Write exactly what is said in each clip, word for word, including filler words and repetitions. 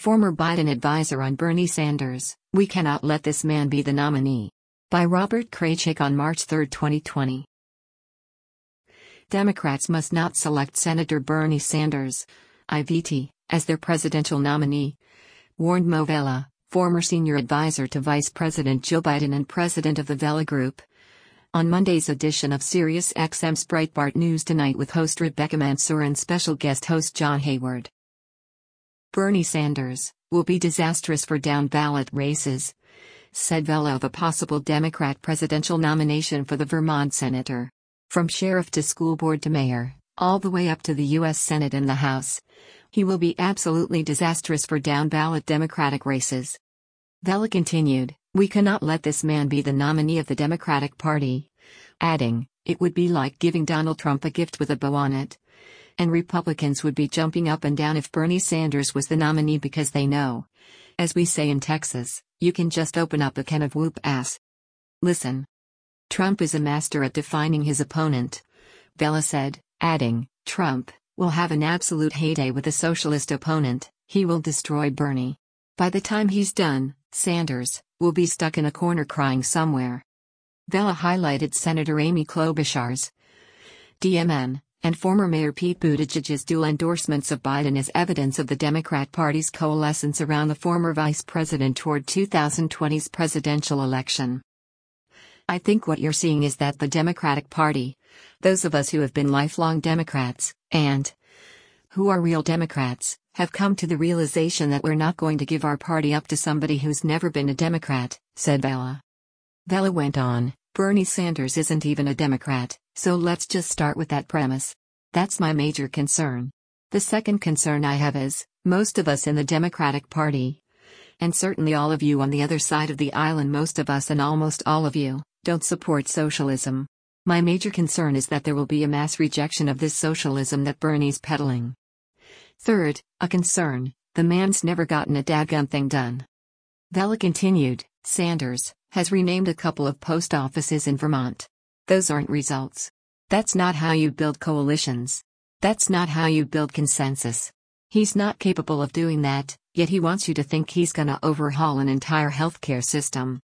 Former Biden advisor on Bernie Sanders, "We cannot let this man be the nominee." By Robert Kraychik on March third, twenty twenty. Democrats must not select Senator Bernie Sanders, I V T, as their presidential nominee, warned Mo Vela, former senior advisor to Vice President Joe Biden and president of the Vela Group. On Monday's edition of SiriusXM's Breitbart News Tonight with host Rebecca Mansour and special guest host John Hayward. Bernie Sanders will be disastrous for down-ballot races, said Vela of a possible Democrat presidential nomination for the Vermont senator. From sheriff to school board to mayor, all the way up to the U S Senate and the House, he will be absolutely disastrous for down-ballot Democratic races. Vela continued, "We cannot let this man be the nominee of the Democratic Party," adding, "It would be like giving Donald Trump a gift with a bow on it. And Republicans would be jumping up and down if Bernie Sanders was the nominee because they know, as we say in Texas, you can just open up a can of whoop ass. Listen. Trump is a master at defining his opponent," Vela said, adding, "Trump will have an absolute heyday with a socialist opponent. He will destroy Bernie. By the time he's done, Sanders will be stuck in a corner crying somewhere." Vela highlighted Senator Amy Klobuchar's D M N and former Mayor Pete Buttigieg's dual endorsements of Biden as evidence of the Democrat Party's coalescence around the former vice president toward twenty twenty's presidential election. "I think what you're seeing is that the Democratic Party, those of us who have been lifelong Democrats, and who are real Democrats, have come to the realization that we're not going to give our party up to somebody who's never been a Democrat," said Vela. Vela went on, "Bernie Sanders isn't even a Democrat, so let's just start with that premise. That's my major concern. The second concern I have is, most of us in the Democratic Party, and certainly all of you on the other side of the aisle and most of us and almost all of you, don't support socialism. My major concern is that there will be a mass rejection of this socialism that Bernie's peddling. Third, a concern, the man's never gotten a dadgum thing done." Vela continued, "Sanders has renamed a couple of post offices in Vermont. Those aren't results. That's not how you build coalitions. That's not how you build consensus. He's not capable of doing that, yet he wants you to think he's gonna overhaul an entire healthcare system."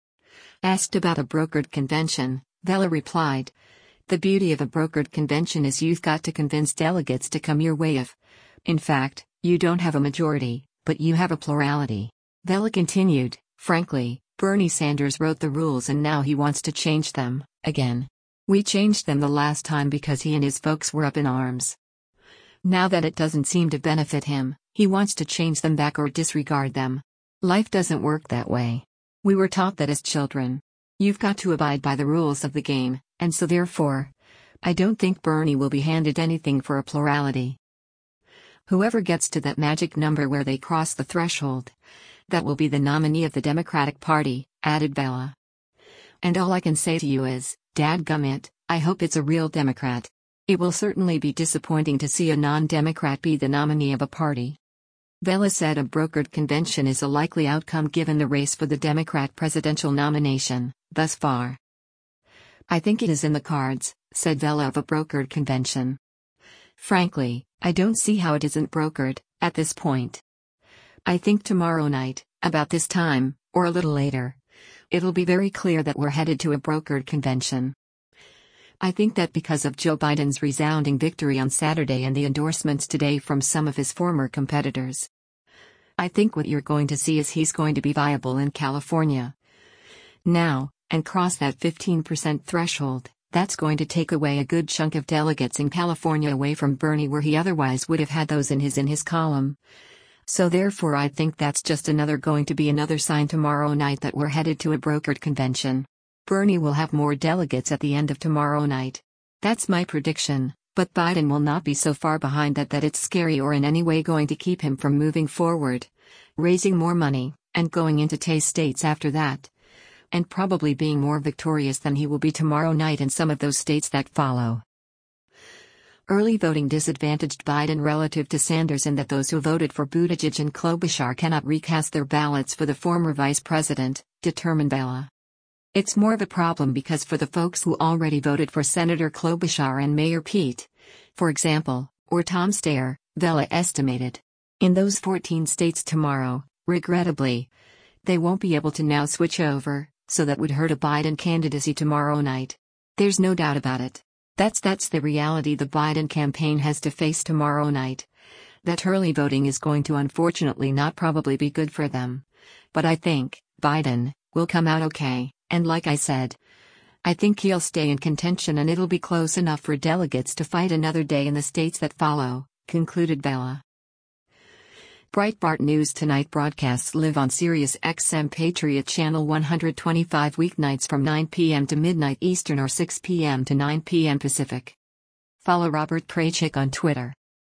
Asked about a brokered convention, Vela replied, "The beauty of a brokered convention is you've got to convince delegates to come your way if, in fact, you don't have a majority, but you have a plurality." Vela continued, "Frankly, Bernie Sanders wrote the rules and now he wants to change them, again. We changed them the last time because he and his folks were up in arms. Now that it doesn't seem to benefit him, he wants to change them back or disregard them. Life doesn't work that way. We were taught that as children. You've got to abide by the rules of the game, and so therefore, I don't think Bernie will be handed anything for a plurality. Whoever gets to that magic number where they cross the threshold, that will be the nominee of the Democratic Party," added Vela. "And all I can say to you is, dadgummit, I hope it's a real Democrat. It will certainly be disappointing to see a non-Democrat be the nominee of a party." Vela said a brokered convention is a likely outcome given the race for the Democrat presidential nomination, thus far. "I think it is in the cards," said Vela of a brokered convention. "Frankly, I don't see how it isn't brokered, at this point. I think tomorrow night, about this time, or a little later, it'll be very clear that we're headed to a brokered convention. I think that because of Joe Biden's resounding victory on Saturday and the endorsements today from some of his former competitors. I think what you're going to see is he's going to be viable in California now, and cross that fifteen percent threshold. That's going to take away a good chunk of delegates in California away from Bernie where he otherwise would have had those in his in his column. So therefore I think that's just another going to be another sign tomorrow night that we're headed to a brokered convention. Bernie will have more delegates at the end of tomorrow night. That's my prediction, but Biden will not be so far behind that that it's scary or in any way going to keep him from moving forward, raising more money, and going into Tay states after that. And probably being more victorious than he will be tomorrow night in some of those states that follow. Early voting disadvantaged Biden relative to Sanders in that those who voted for Buttigieg and Klobuchar cannot recast their ballots for the former vice president, determined Vela. It's more of a problem because for the folks who already voted for Senator Klobuchar and Mayor Pete, for example, or Tom Steyer, Vela estimated, In those fourteen states tomorrow, regrettably, they won't be able to now switch over, so that would hurt a Biden candidacy tomorrow night. There's no doubt about it. That's that's the reality the Biden campaign has to face tomorrow night. That early voting is going to unfortunately not probably be good for them. But I think Biden will come out okay, and like I said, I think he'll stay in contention and it'll be close enough for delegates to fight another day in the states that follow, concluded Vela. Breitbart News Tonight broadcasts live on Sirius X M Patriot Channel one twenty-five weeknights from nine p.m. to midnight Eastern or six p.m. to nine p.m. Pacific. Follow Robert Kraychik on Twitter.